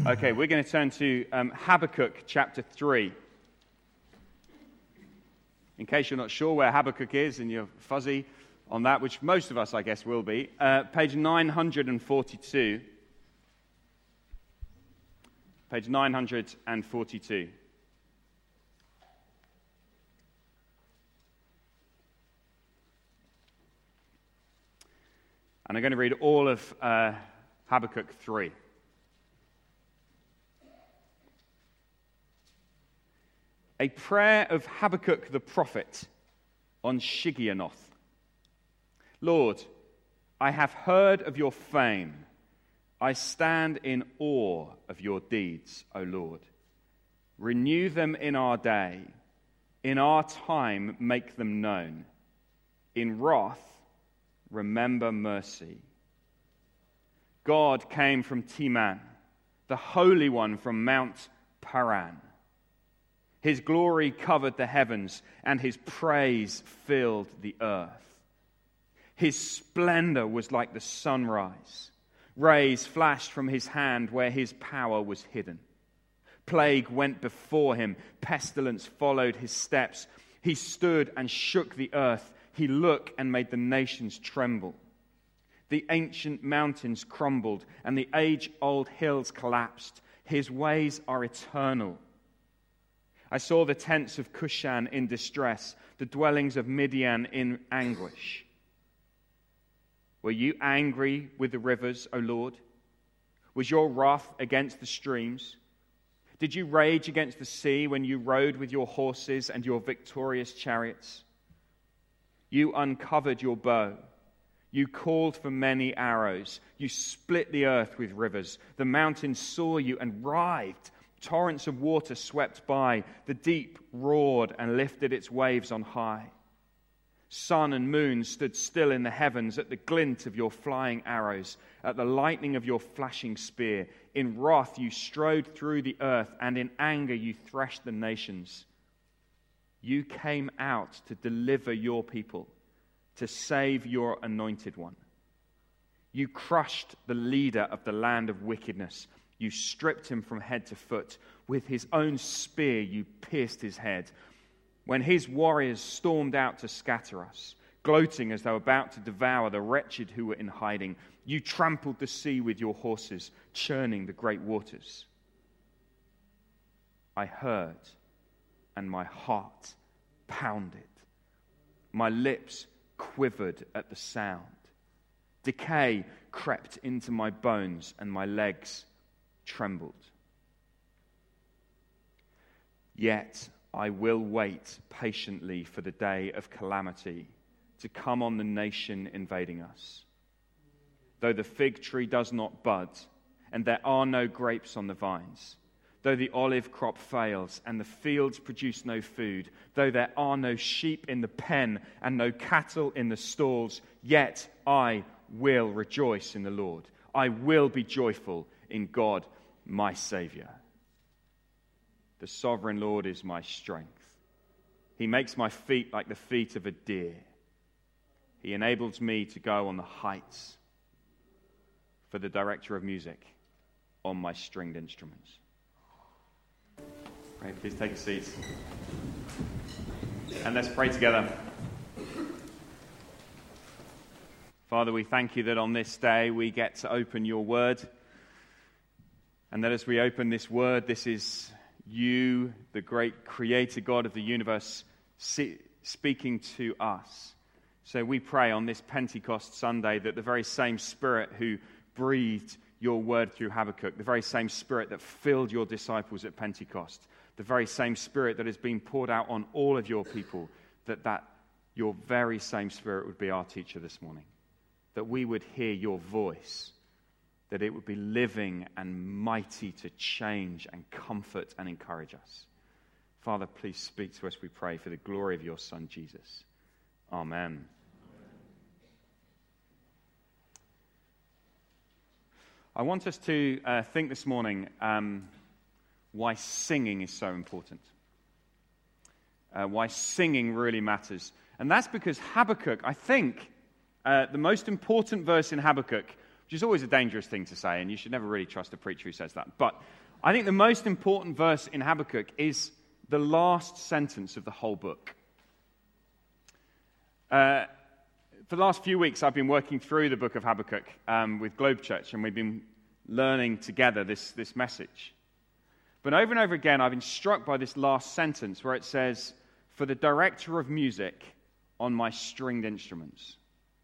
Okay, we're going to turn to Habakkuk chapter 3. In case you're not sure where Habakkuk is and you're fuzzy on that, which most of us, I guess, will be, page 942. Page 942. And I'm going to read all of Habakkuk 3. A prayer of Habakkuk the prophet on Shigionoth. Lord, I have heard of your fame. I stand in awe of your deeds, O Lord. Renew them in our day. In our time, make them known. In wrath, remember mercy. God came from Teman, the Holy One from Mount Paran. His glory covered the heavens, and his praise filled the earth. His splendor was like the sunrise. Rays flashed from his hand where his power was hidden. Plague went before him. Pestilence followed his steps. He stood and shook the earth. He looked and made the nations tremble. The ancient mountains crumbled, and the age-old hills collapsed. His ways are eternal. I saw the tents of Cushan in distress, the dwellings of Midian in anguish. Were you angry with the rivers, O Lord? Was your wrath against the streams? Did you rage against the sea when you rode with your horses and your victorious chariots? You uncovered your bow. You called for many arrows. You split the earth with rivers. The mountains saw you and writhed. Torrents of water swept by. The deep roared and lifted its waves on high. Sun and moon stood still in the heavens at the glint of your flying arrows, at the lightning of your flashing spear. In wrath you strode through the earth, and in anger you threshed the nations. You came out to deliver your people, to save your anointed one. You crushed the leader of the land of wickedness. You stripped him from head to foot. With his own spear you pierced his head. When his warriors stormed out to scatter us, gloating as though about to devour the wretched who were in hiding, you trampled the sea with your horses, churning the great waters. I heard, and my heart pounded. My lips quivered at the sound. Decay crept into my bones, and my legs trembled. Yet I will wait patiently for the day of calamity to come on the nation invading us. Though the fig tree does not bud, and there are no grapes on the vines, though the olive crop fails, and the fields produce no food, though there are no sheep in the pen, and no cattle in the stalls, yet I will rejoice in the Lord. I will be joyful in God, my Savior. The sovereign Lord is my strength. He makes my feet like the feet of a deer. He enables me to go on the heights. For the director of music, on my stringed instruments. Right, please take a seat. And let's pray together. Father, we thank you that on this day we get to open your word. And that as we open this word, this is you, the great creator God of the universe, speaking to us. So we pray on this Pentecost Sunday that the very same Spirit who breathed your word through Habakkuk, the very same Spirit that filled your disciples at Pentecost, the very same Spirit that has been poured out on all of your people, that your very same Spirit would be our teacher this morning, that we would hear your voice, that it would be living and mighty to change and comfort and encourage us. Father, please speak to us, we pray, for the glory of your Son, Jesus. Amen. I want us to think this morning why singing is so important. Why singing really matters. And that's because Habakkuk, I think, the most important verse in Habakkuk, which is always a dangerous thing to say, and you should never really trust a preacher who says that. But I think the most important verse in Habakkuk is the last sentence of the whole book. For the last few weeks, I've been working through the book of Habakkuk with Globe Church, and we've been learning together this message. But over and over again, I've been struck by this last sentence where it says, "For the director of music on my stringed instruments."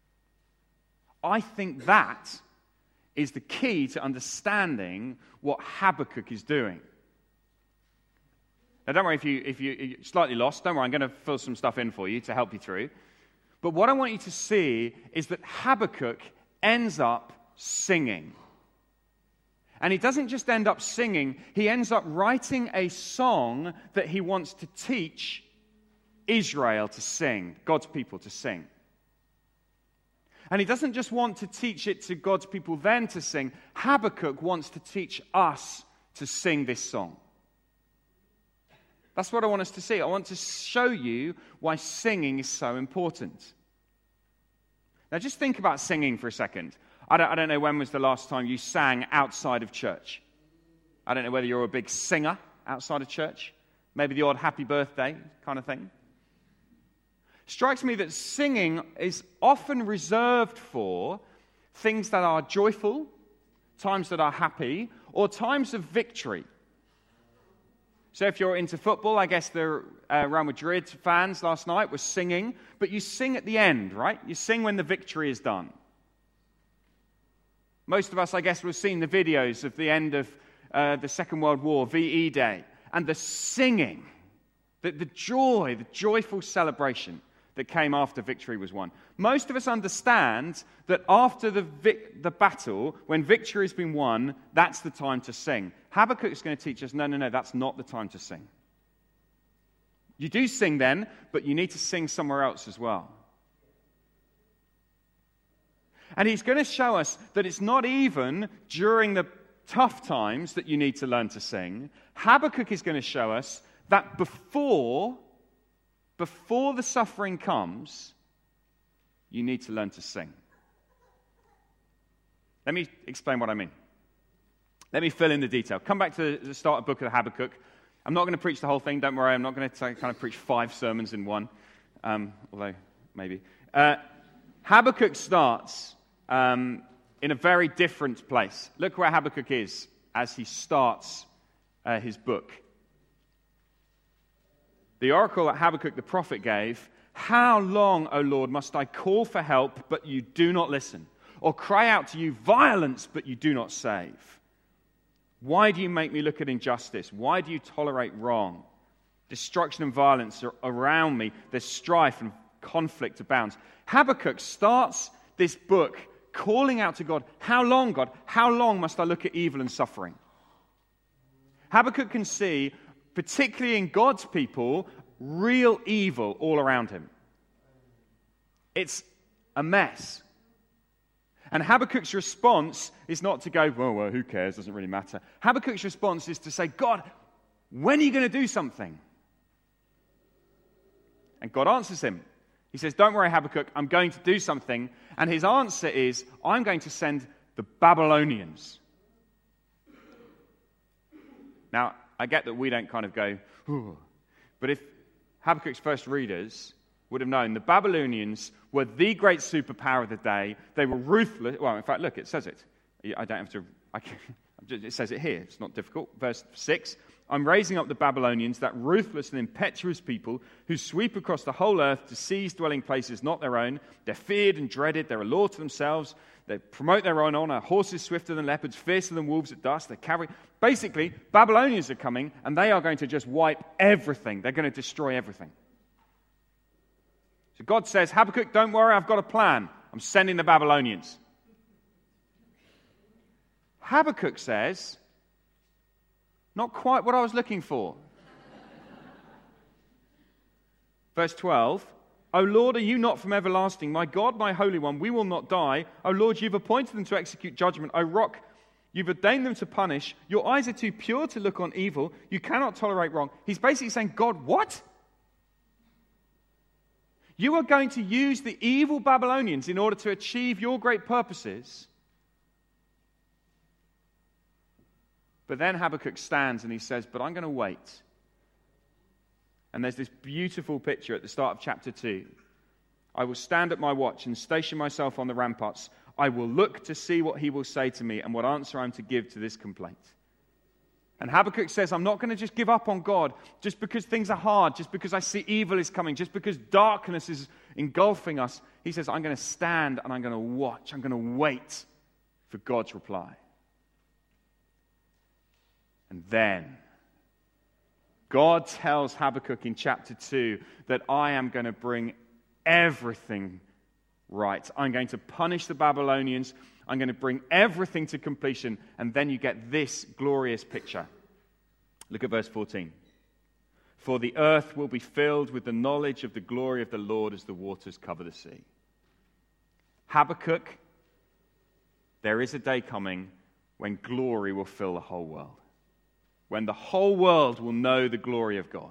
I think that is the key to understanding what Habakkuk is doing. Now, don't worry if you're slightly lost. Don't worry, I'm going to fill some stuff in for you to help you through. But what I want you to see is that Habakkuk ends up singing. And he doesn't just end up singing, he ends up writing a song that he wants to teach Israel to sing, God's people to sing. And he doesn't just want to teach it to God's people then to sing. Habakkuk wants to teach us to sing this song. That's what I want us to see. I want to show you why singing is so important. Now just think about singing for a second. I don't know when was the last time you sang outside of church. I don't know whether you're a big singer outside of church. Maybe the odd happy birthday kind of thing. Strikes me that singing is often reserved for things that are joyful, times that are happy, or times of victory. So if you're into football, I guess the Real Madrid fans last night were singing, but you sing at the end, right? You sing when the victory is done. Most of us, I guess, will have seen the videos of the end of the Second World War, VE Day, and the singing, the joy, the joyful celebration that came after victory was won. Most of us understand that after the battle, when victory has been won, that's the time to sing. Habakkuk is going to teach us, no, that's not the time to sing. You do sing then, but you need to sing somewhere else as well. And he's going to show us that it's not even during the tough times that you need to learn to sing. Habakkuk is going to show us that before the suffering comes, you need to learn to sing. Let me explain what I mean. Let me fill in the detail. Come back to the start of the book of Habakkuk. I'm not going to preach the whole thing, don't worry. I'm not going to kind of preach 5 sermons in one, although maybe. Habakkuk starts in a very different place. Look where Habakkuk is as he starts his book. The oracle that Habakkuk the prophet gave, "How long, O Lord, must I call for help, but you do not listen? Or cry out to you violence, but you do not save? Why do you make me look at injustice? Why do you tolerate wrong? Destruction and violence are around me. There's strife and conflict abounds." Habakkuk starts this book calling out to God, "How long, God? How long must I look at evil and suffering?" Habakkuk can see, particularly in God's people, real evil all around him. It's a mess. And Habakkuk's response is not to go, well, who cares, doesn't really matter. Habakkuk's response is to say, "God, when are you going to do something?" And God answers him. He says, "Don't worry, Habakkuk, I'm going to do something." And his answer is, "I'm going to send the Babylonians." Now, I get that we don't kind of go, "Ooh." But if Habakkuk's first readers would have known, the Babylonians were the great superpower of the day. They were ruthless. Well, in fact, look, it says it. I don't have to, it says it here. It's not difficult. Verse 6, "I'm raising up the Babylonians, that ruthless and impetuous people who sweep across the whole earth to seize dwelling places not their own. They're feared and dreaded. They're a law to themselves. They promote their own honor. Horses swifter than leopards, fiercer than wolves at dusk. They carry..." Basically, Babylonians are coming, and they are going to just wipe everything. They're going to destroy everything. So God says, "Habakkuk, don't worry, I've got a plan. I'm sending the Babylonians." Habakkuk says, "Not quite what I was looking for." Verse 12, "O Lord, are you not from everlasting? My God, my Holy One, we will not die. O Lord, you've appointed them to execute judgment. O Rock, you've ordained them to punish. Your eyes are too pure to look on evil. You cannot tolerate wrong." He's basically saying, "God, what? You are going to use the evil Babylonians in order to achieve your great purposes, But then Habakkuk stands and he says, but I'm going to wait. And there's this beautiful picture at the start of chapter 2. I will stand at my watch and station myself on the ramparts. I will look to see what he will say to me and what answer I'm to give to this complaint. And Habakkuk says, I'm not going to just give up on God just because things are hard, just because I see evil is coming, just because darkness is engulfing us. He says, I'm going to stand and I'm going to watch. I'm going to wait for God's reply. And then God tells Habakkuk in chapter 2 that I am going to bring everything right. I'm going to punish the Babylonians. I'm going to bring everything to completion. And then you get this glorious picture. Look at verse 14. For the earth will be filled with the knowledge of the glory of the Lord as the waters cover the sea. Habakkuk, there is a day coming when glory will fill the whole world. When the whole world will know the glory of God.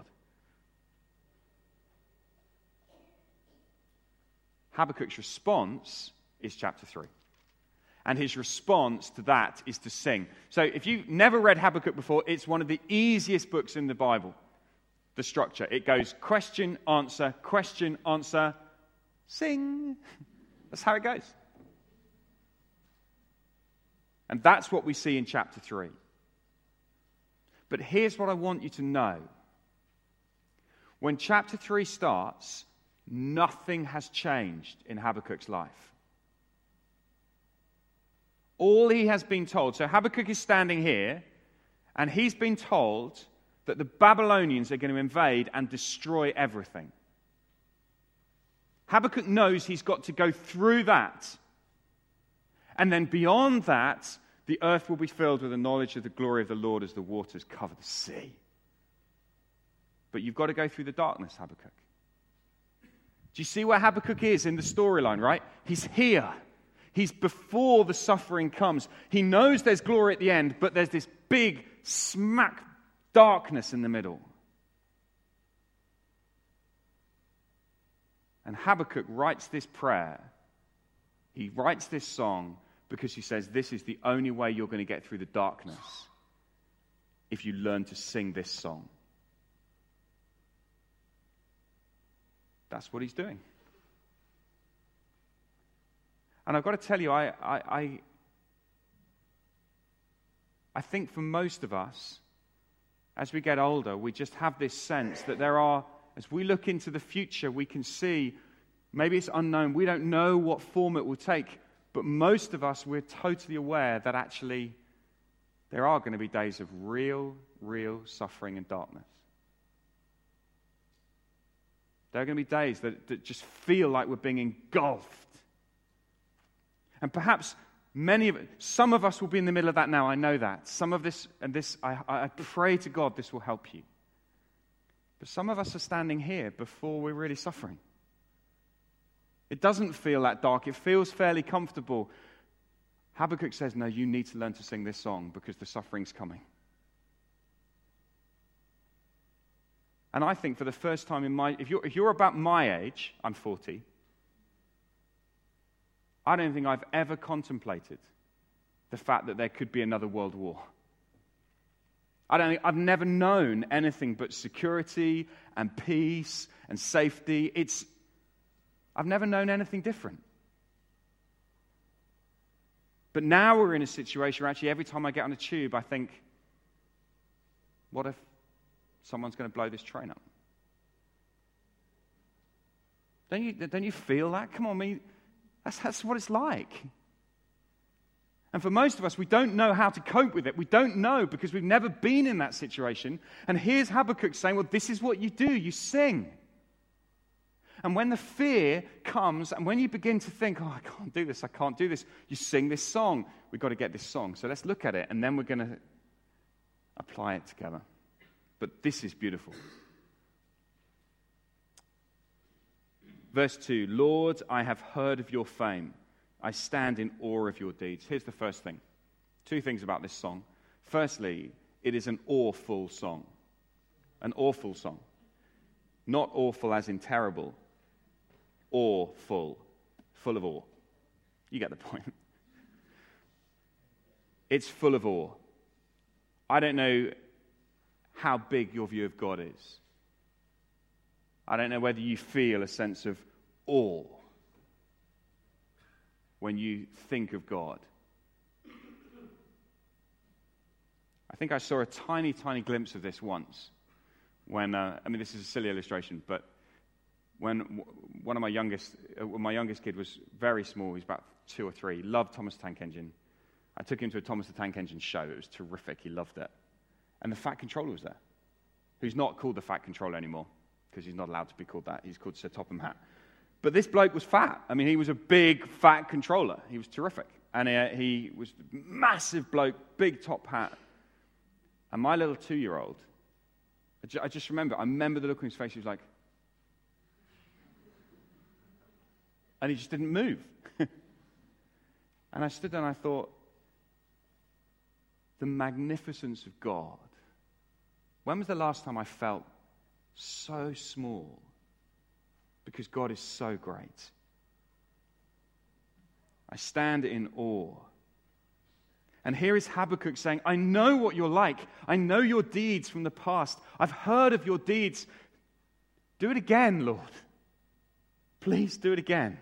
Habakkuk's response is chapter 3. And his response to that is to sing. So if you've never read Habakkuk before, it's one of the easiest books in the Bible. The structure. It goes question, answer, sing. That's how it goes. And that's what we see in chapter 3. But here's what I want you to know. When chapter 3 starts, nothing has changed in Habakkuk's life. All he has been told, so Habakkuk is standing here, and he's been told that the Babylonians are going to invade and destroy everything. Habakkuk knows he's got to go through that. And then beyond that, the earth will be filled with the knowledge of the glory of the Lord as the waters cover the sea. But you've got to go through the darkness, Habakkuk. Do you see where Habakkuk is in the storyline, right? He's here. He's before the suffering comes. He knows there's glory at the end, but there's this big smack darkness in the middle. And Habakkuk writes this prayer. He writes this song because he says this is the only way you're going to get through the darkness if you learn to sing this song. That's what he's doing. And I've got to tell you, I think for most of us, as we get older, we just have this sense that there are, as we look into the future, we can see, maybe it's unknown, we don't know what form it will take, but most of us, we're totally aware that actually there are going to be days of real suffering and darkness. There are going to be days that just feel like we're being engulfed. And perhaps some of us will be in the middle of that now, I know that. Some of this, I pray to God this will help you. But some of us are standing here before we're really suffering. It doesn't feel that dark, it feels fairly comfortable. Habakkuk says, no, you need to learn to sing this song because the suffering's coming. And I think for the first time if you're about my age, I'm 40, I don't think I've ever contemplated the fact that there could be another world war. I've never known anything but security and peace and safety. I've never known anything different. But now we're in a situation where actually every time I get on a tube, I think, what if someone's going to blow this train up? Don't you feel that? Come on, me. That's what it's like. And for most of us, we don't know how to cope with it. We don't know because we've never been in that situation. And here's Habakkuk saying, well, this is what you do. You sing. And when the fear comes, and when you begin to think, oh, I can't do this, you sing this song. We've got to get this song. So let's look at it, and then we're going to apply it together. But this is beautiful. Verse 2, Lord, I have heard of your fame. I stand in awe of your deeds. Here's the first thing. Two things about this song. Firstly, it is an awful song. An awful song. Not awful as in terrible. Awful. Full of awe. You get the point. It's full of awe. I don't know how big your view of God is. I don't know whether you feel a sense of awe when you think of God. I think I saw a tiny, tiny glimpse of this once when, this is a silly illustration, but when my youngest kid was very small, he was about 2 or 3, loved Thomas the Tank Engine. I took him to a Thomas the Tank Engine show. It was terrific. He loved it. And the Fat Controller was there, who's not called the Fat Controller anymore because he's not allowed to be called that. He's called Sir Topham Hatt. But this bloke was fat. I mean, he was a big, fat controller. He was terrific. And he was a massive bloke, big top hat. And my little 2-year-old, I just remember the look on his face. He was like, and he just didn't move. And I stood there and I thought, the magnificence of God. When was the last time I felt so small? Because God is so great. I stand in awe. And here is Habakkuk saying, I know what you're like. I know your deeds from the past. I've heard of your deeds. Do it again, Lord. Please do it again.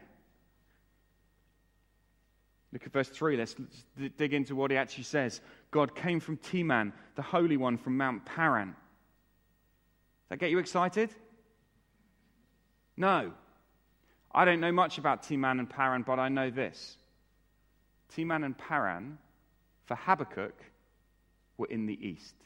Look at verse 3. Let's dig into what he actually says. God came from Teman, the Holy One from Mount Paran. Does that get you excited? No. I don't know much about Teman and Paran, but I know this. Teman and Paran, for Habakkuk, were in the east.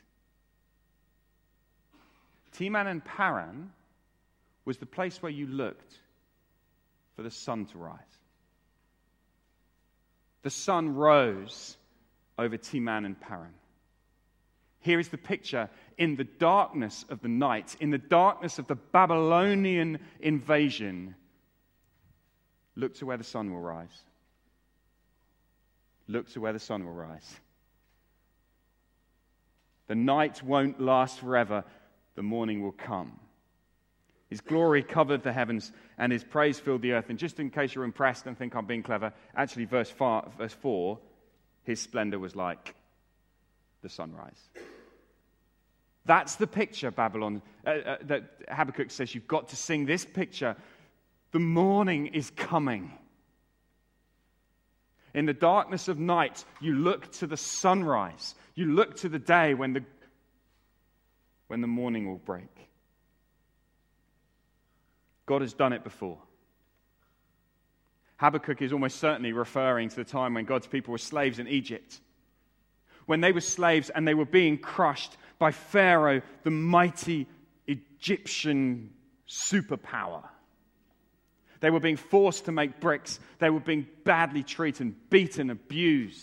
Teman and Paran was the place where you looked for the sun to rise. The sun rose over Teman and Paran. Here is the picture in the darkness of the night, in the darkness of the Babylonian invasion. Look to where the sun will rise. Look to where the sun will rise. The night won't last forever. The morning will come. His glory covered the heavens, and his praise filled the earth. And just in case you're impressed and think I'm being clever, actually verse 4, his splendor was like the sunrise. That's the picture, Babylon, that Habakkuk says you've got to sing this picture. The morning is coming. In the darkness of night, you look to the sunrise. You look to the day when the morning will break. God has done it before. Habakkuk is almost certainly referring to the time when God's people were slaves in Egypt. When they were slaves and they were being crushed by Pharaoh, the mighty Egyptian superpower. They were being forced to make bricks. They were being badly treated, beaten, abused.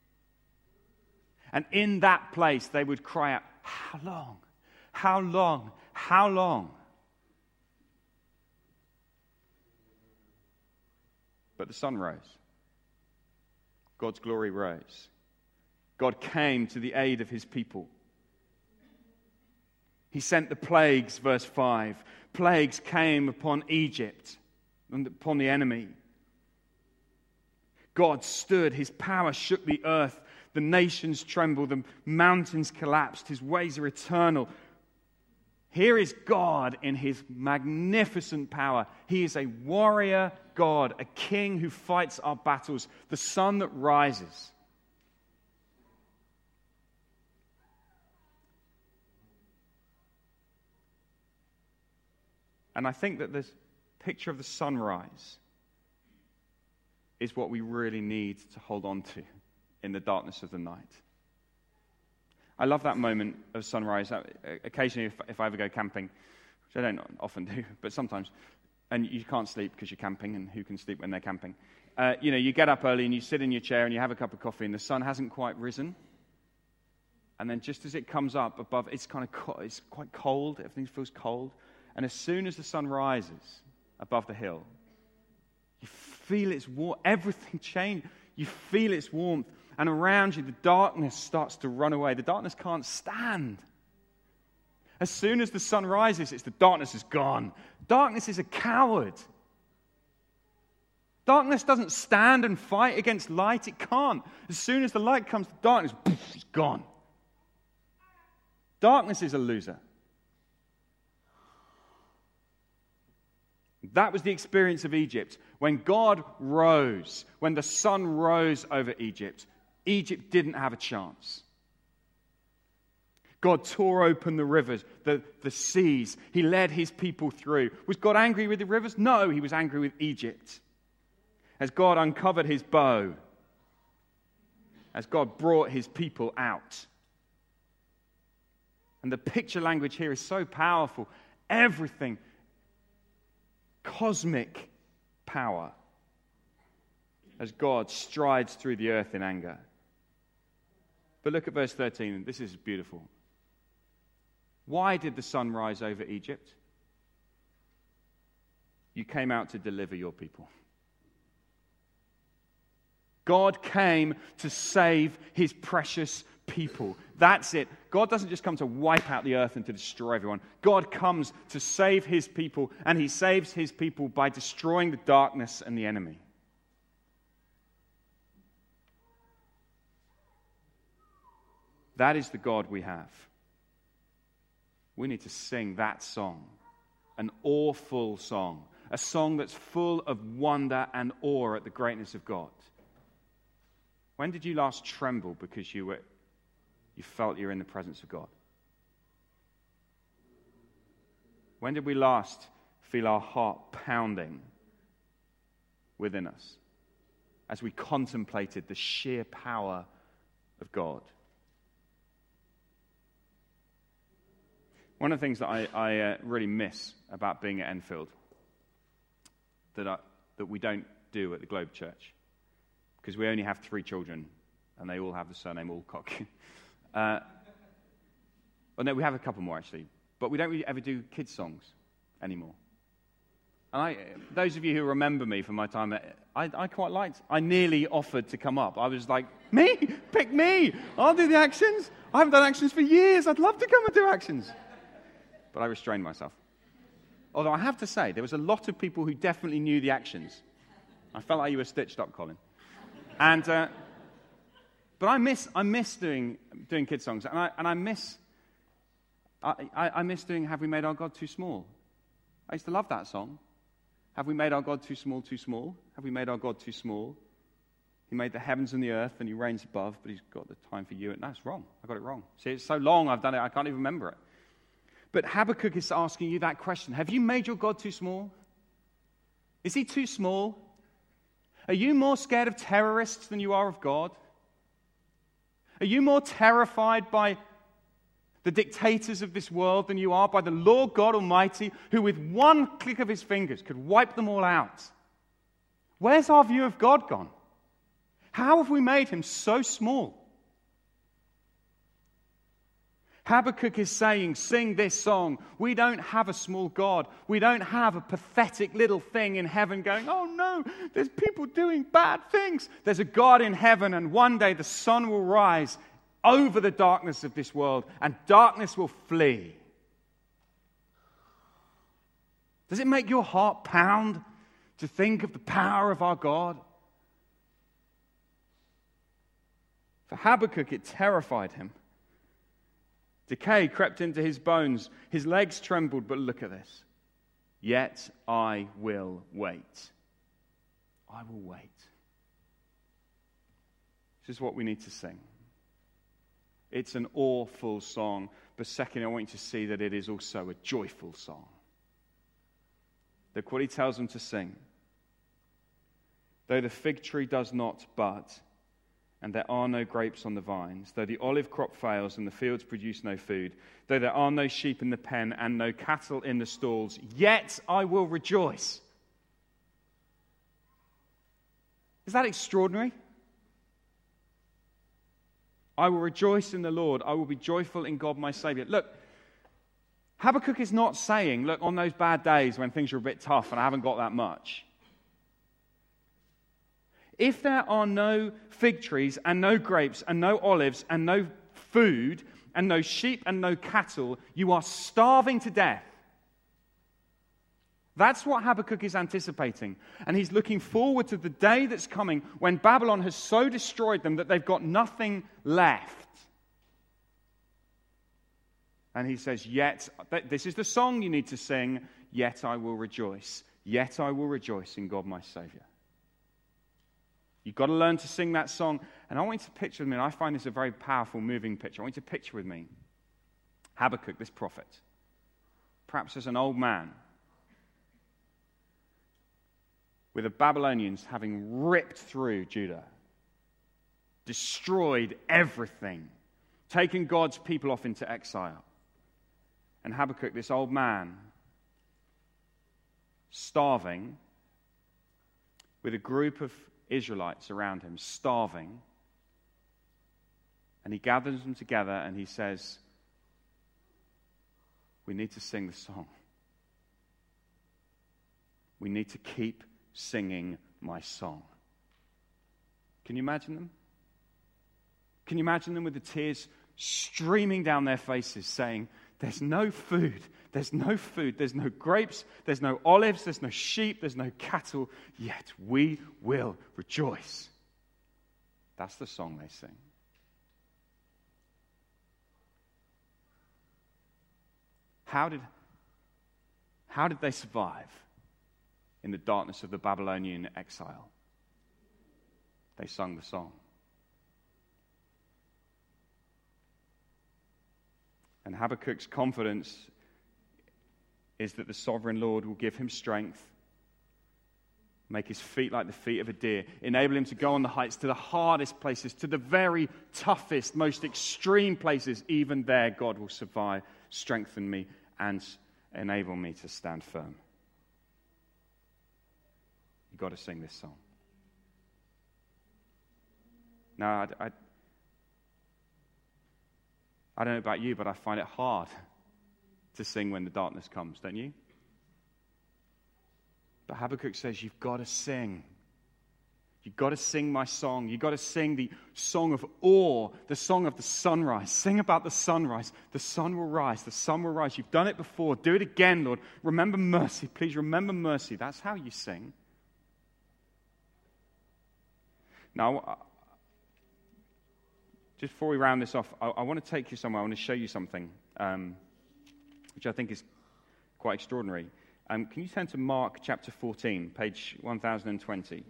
And in that place, they would cry out, how long? How long? How long? But the sun rose. God's glory rose. God came to the aid of his people. He sent the plagues, verse 5. Plagues came upon Egypt and upon the enemy. God stood. His power shook the earth. The nations trembled. The mountains collapsed. His ways are eternal. Here is God in his magnificent power. He is a warrior God, a king who fights our battles, the sun that rises. And I think that this picture of the sunrise is what we really need to hold on to in the darkness of the night. I love that moment of sunrise. Occasionally, if I ever go camping, which I don't often do, but sometimes, and you can't sleep because you're camping, and who can sleep when they're camping? You get up early and you sit in your chair and you have a cup of coffee and the sun hasn't quite risen. And then just as it comes up above, it's quite cold. Everything feels cold. And as soon as the sun rises above the hill, you feel its warmth. Everything changes. You feel its warmth. And around you, the darkness starts to run away. The darkness can't stand. As soon as the sun rises, the darkness is gone. Darkness is a coward. Darkness doesn't stand and fight against light. It can't. As soon as the light comes, the darkness is gone. Darkness is a loser. That was the experience of Egypt. When God rose, when the sun rose over Egypt, Egypt didn't have a chance. God tore open the rivers, the seas. He led his people through. Was God angry with the rivers? No, he was angry with Egypt. As God uncovered his bow, as God brought his people out. And the picture language here is so powerful. Everything, cosmic power, as God strides through the earth in anger. But look at verse 13. This is beautiful. Why did the sun rise over Egypt? You came out to deliver your people. God came to save his precious people. That's it. God doesn't just come to wipe out the earth and to destroy everyone. God comes to save his people, and he saves his people by destroying the darkness and the enemy. That is the God we have. We need to sing that song, an awful song, a song that's full of wonder and awe at the greatness of God. When did you last tremble because you felt you were in the presence of God? When did we last feel our heart pounding within us as we contemplated the sheer power of God? One of the things that I really miss about being at Enfield that we don't do at the Globe Church, because we only have 3 children, and they all have the surname Alcock. Well, no, we have a couple more, actually. But we don't really ever do kids' songs anymore. And those of you who remember me from my time, I quite liked. I nearly offered to come up. I was like, me? Pick me. I'll do the actions. I haven't done actions for years. I'd love to come and do actions. But I restrained myself. Although I have to say, there was a lot of people who definitely knew the actions. I felt like you were stitched up, Colin. And but I miss doing kids songs, and I miss doing "Have We Made Our God Too Small?" I used to love that song. Have we made our God too small, too small? Have we made our God too small? He made the heavens and the earth, and he reigns above, but he's got the time for you. And that's wrong. I got it wrong. See, it's so long I've done it, I can't even remember it. But Habakkuk is asking you that question. Have you made your God too small? Is he too small? Are you more scared of terrorists than you are of God? Are you more terrified by the dictators of this world than you are by the Lord God Almighty, who with one click of his fingers could wipe them all out? Where's our view of God gone? How have we made him so small? Habakkuk is saying, sing this song. We don't have a small God. We don't have a pathetic little thing in heaven going, oh no, there's people doing bad things. There's a God in heaven, and one day the sun will rise over the darkness of this world, and darkness will flee. Does it make your heart pound to think of the power of our God? For Habakkuk, it terrified him. Decay crept into his bones. His legs trembled, but look at this. Yet I will wait. I will wait. This is what we need to sing. It's an awful song, but second, I want you to see that it is also a joyful song. Look what he tells them to sing. Though the fig tree does not bud, and there are no grapes on the vines, though the olive crop fails and the fields produce no food, though there are no sheep in the pen and no cattle in the stalls, yet I will rejoice. Is that extraordinary? I will rejoice in the Lord. I will be joyful in God my Savior. Look, Habakkuk is not saying, look, on those bad days when things are a bit tough and I haven't got that much, if there are no fig trees and no grapes and no olives and no food and no sheep and no cattle, you are starving to death. That's what Habakkuk is anticipating. And he's looking forward to the day that's coming when Babylon has so destroyed them that they've got nothing left. And he says, yet, this is the song you need to sing, yet I will rejoice. Yet I will rejoice in God my Savior. You've got to learn to sing that song. And I want you to picture with me, and I find this a very powerful, moving picture. I want you to picture with me Habakkuk, this prophet, perhaps as an old man, with the Babylonians having ripped through Judah, destroyed everything, taken God's people off into exile. And Habakkuk, this old man, starving, with a group of Israelites around him, starving. And he gathers them together and he says, we need to sing the song. We need to keep singing my song. Can you imagine them? Can you imagine them with the tears streaming down their faces saying, there's no food, there's no grapes, there's no olives, there's no sheep, there's no cattle, yet we will rejoice. That's the song they sing. How did they survive in the darkness of the Babylonian exile? They sung the song. And Habakkuk's confidence is that the sovereign Lord will give him strength, make his feet like the feet of a deer, enable him to go on the heights, to the hardest places, to the very toughest, most extreme places. Even there, God will survive, strengthen me, and enable me to stand firm. You've got to sing this song. Now, I don't know about you, but I find it hard to sing when the darkness comes, don't you? But Habakkuk says, you've got to sing. You've got to sing my song. You've got to sing the song of awe, the song of the sunrise. Sing about the sunrise. The sun will rise. The sun will rise. You've done it before. Do it again, Lord. Remember mercy. Please remember mercy. That's how you sing. Now, just before we round this off, I want to take you somewhere. I want to show you something, which I think is quite extraordinary. Can you turn to Mark chapter 14, page 1020?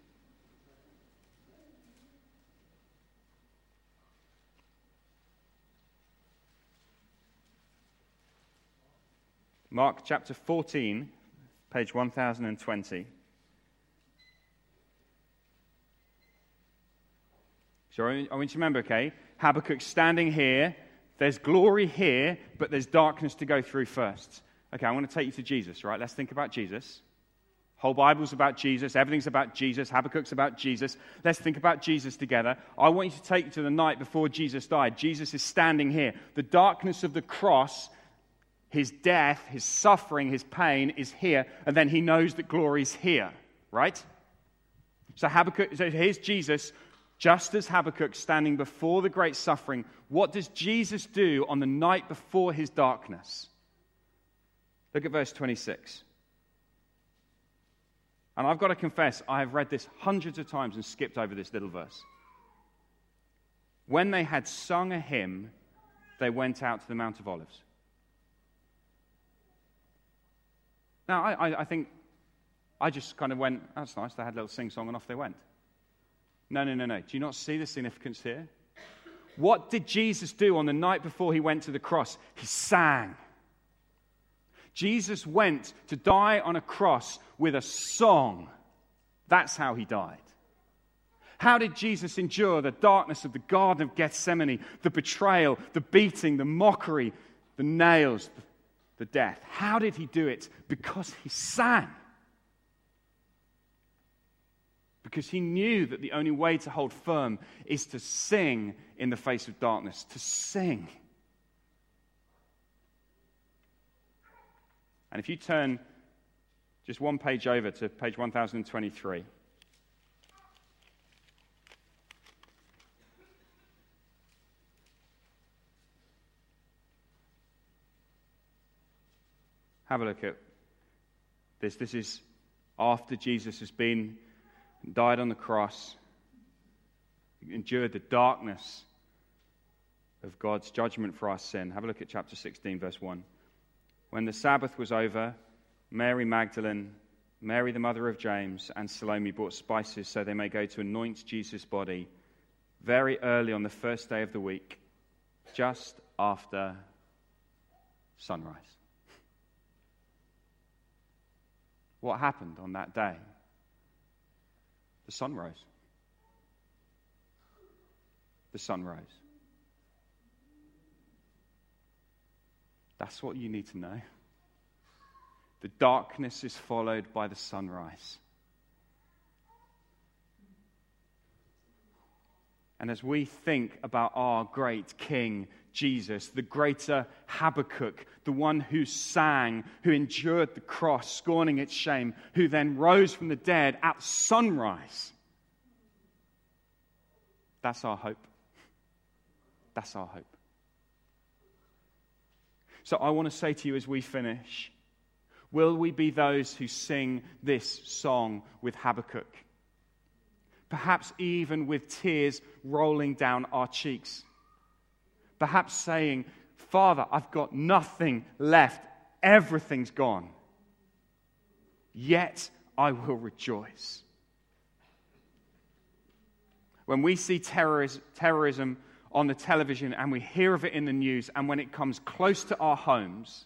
Mark chapter 14, page 1020. So I want you to remember, okay, Habakkuk's standing here, there's glory here, but there's darkness to go through first. Okay, I want to take you to Jesus, right? Let's think about Jesus. Whole Bible's about Jesus, everything's about Jesus, Habakkuk's about Jesus. Let's think about Jesus together. I want you to take you to the night before Jesus died. Jesus is standing here. The darkness of the cross, his death, his suffering, his pain is here, and then he knows that glory's here, right? So here's Jesus. Just as Habakkuk standing before the great suffering, what does Jesus do on the night before his darkness? Look at verse 26. And I've got to confess, I have read this hundreds of times and skipped over this little verse. When they had sung a hymn, they went out to the Mount of Olives. Now, I think I just kind of went, that's nice, they had a little sing-song and off they went. No. Do you not see the significance here? What did Jesus do on the night before he went to the cross? He sang. Jesus went to die on a cross with a song. That's how he died. How did Jesus endure the darkness of the Garden of Gethsemane, the betrayal, the beating, the mockery, the nails, the death? How did he do it? Because he sang. Because he knew that the only way to hold firm is to sing in the face of darkness, to sing. And if you turn just one page over to page 1023, have a look at this. This is after Jesus has been died on the cross, endured the darkness of God's judgment for our sin. Have a look at chapter 16, verse 1. When the Sabbath was over, Mary Magdalene, Mary the mother of James, and Salome bought spices so they may go to anoint Jesus' body very early on the first day of the week, just after sunrise. What happened on that day? The sun rose. The sun rose. That's what you need to know. The darkness is followed by the sunrise. And as we think about our great King, Jesus, the greater Habakkuk, the one who sang, who endured the cross, scorning its shame, who then rose from the dead at sunrise, that's our hope. That's our hope. So I want to say to you as we finish, will we be those who sing this song with Habakkuk? Perhaps even with tears rolling down our cheeks. Perhaps saying, Father, I've got nothing left. Everything's gone. Yet I will rejoice. When we see terrorism on the television and we hear of it in the news, and when it comes close to our homes,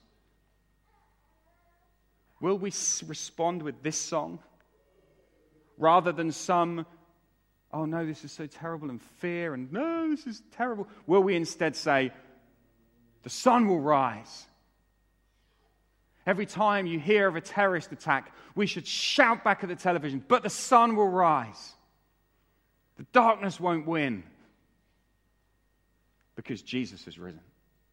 will we respond with this song rather than some, oh no, this is so terrible, and fear, and no, this is terrible? Will we instead say, the sun will rise? Every time you hear of a terrorist attack, we should shout back at the television, but the sun will rise. The darkness won't win. Because Jesus has risen.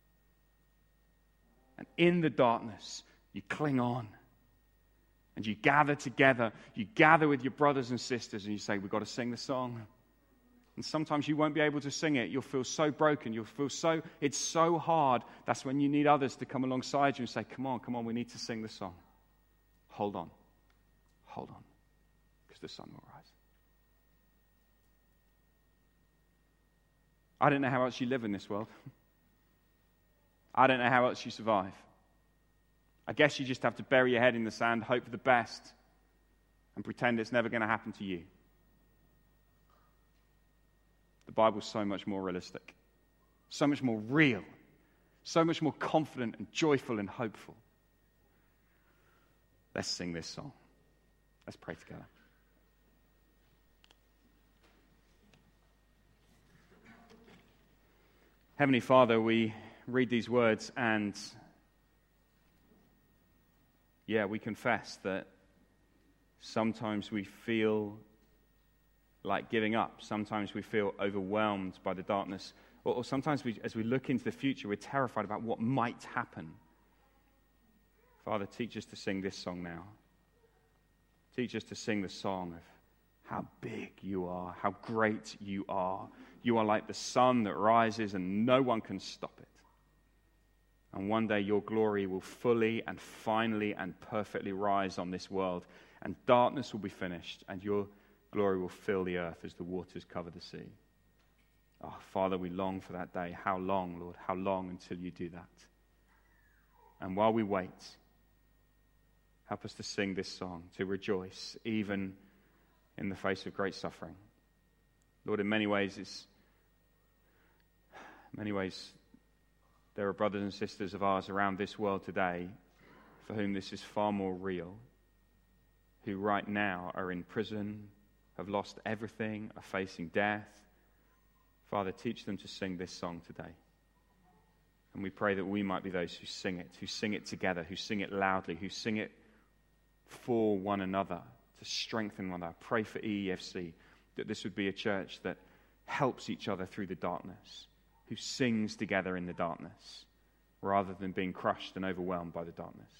And in the darkness, you cling on. And you gather together. You gather with your brothers and sisters and you say, we've got to sing the song. And sometimes you won't be able to sing it. You'll feel so broken. It's so hard. That's when you need others to come alongside you and say, come on, we need to sing the song. Hold on. Because the sun will rise. I don't know how else you live in this world. I don't know how else you survive. I guess you just have to bury your head in the sand, hope for the best, and pretend it's never going to happen to you. The Bible's so much more realistic, so much more real, so much more confident and joyful and hopeful. Let's sing this song. Let's pray together. Heavenly Father, we read these words and, we confess that sometimes we feel like giving up. Sometimes we feel overwhelmed by the darkness. Or sometimes as we look into the future, we're terrified about what might happen. Father, teach us to sing this song now. Teach us to sing the song of how big you are, how great you are. You are like the sun that rises and no one can stop it. And one day your glory will fully and finally and perfectly rise on this world. And darkness will be finished and your glory will fill the earth as the waters cover the sea. Oh, Father, we long for that day. How long, Lord? How long until you do that? And while we wait, help us to sing this song, to rejoice even in the face of great suffering. Lord, in many ways, there are brothers and sisters of ours around this world today for whom this is far more real, who right now are in prison, have lost everything, are facing death. Father, teach them to sing this song today. And we pray that we might be those who sing it together, who sing it loudly, who sing it for one another, to strengthen one another. Pray for EEFC, that this would be a church that helps each other through the darkness, who sings together in the darkness, rather than being crushed and overwhelmed by the darkness.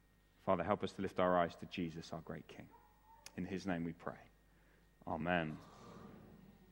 Father, help us to lift our eyes to Jesus, our great King. In his name we pray. Amen.